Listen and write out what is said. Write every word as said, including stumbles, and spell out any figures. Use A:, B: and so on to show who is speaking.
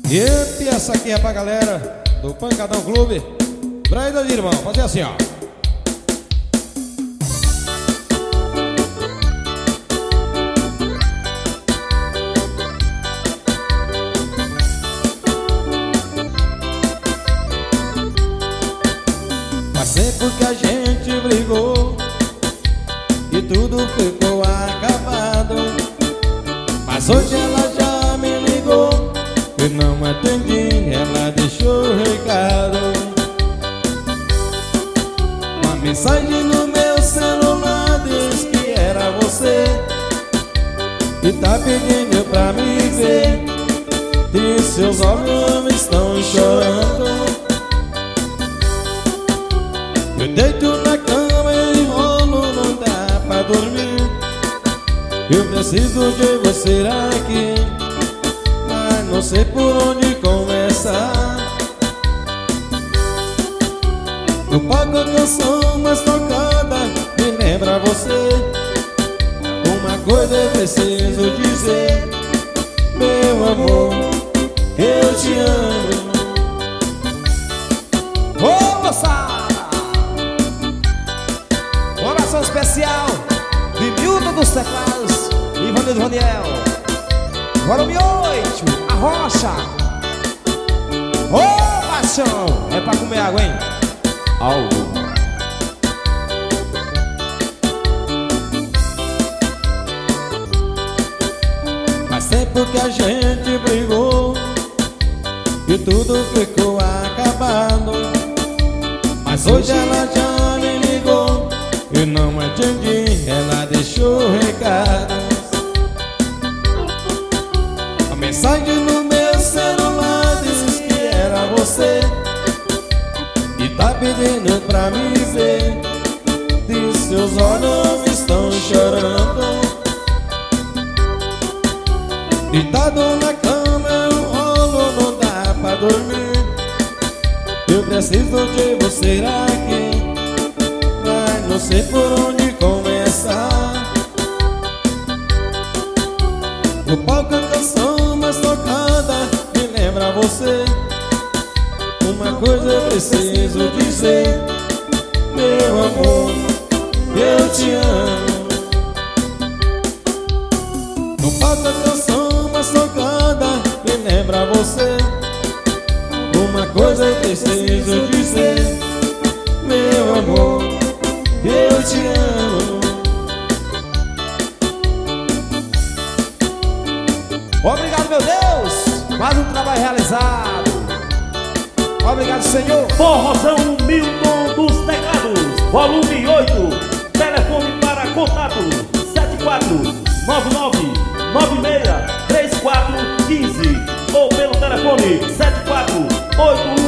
A: E essa aqui é pra galera do Pancadão Clube. Braida de irmão, fazer assim, ó. Faz tempo que a gente brigou e tudo ficou acabado, mas hoje ela já me ligou. Eu não atendi, ela deixou o recado. Uma mensagem no meu celular diz que era você e tá pedindo pra me ver. E seus olhos estão chorando. Eu deito na cama e enrolo, não dá pra dormir. Eu preciso de você aqui, não sei por onde começar. No palco a canção mais tocada me lembra você. Uma coisa eu preciso dizer, meu amor, eu te amo.
B: Ô, moçada! Uma oração especial de Milton dos Teclados e Ivanildo Raniel. Agora o mioito, a rocha. Ô, oh, paixão, é pra comer água, hein? Algo.
A: Faz tempo que a gente brigou e tudo ficou acabado, mas hoje ela já me ligou. Eu não atendi, ela deixou o recado. Mensagem no meu celular diz que era você e tá pedindo pra me ver. E seus olhos estão chorando. Deitado na cama eu rolo, não dá pra dormir. Eu preciso de você aqui, mas não sei por onde começar. No palco a canção mais tocada me lembra você. Uma coisa eu preciso dizer, meu amor, eu te amo. No palco a canção mais tocada me lembra você. Uma coisa eu preciso dizer, meu amor, eu te amo.
B: Obrigado, meu Deus, mais um trabalho realizado. Obrigado, Senhor.
C: Forrozão Milton dos Teclados, volume oito. Telefone para contato sete quatro nove nove nove seis três quatro um cinco ou pelo telefone sete quatro oito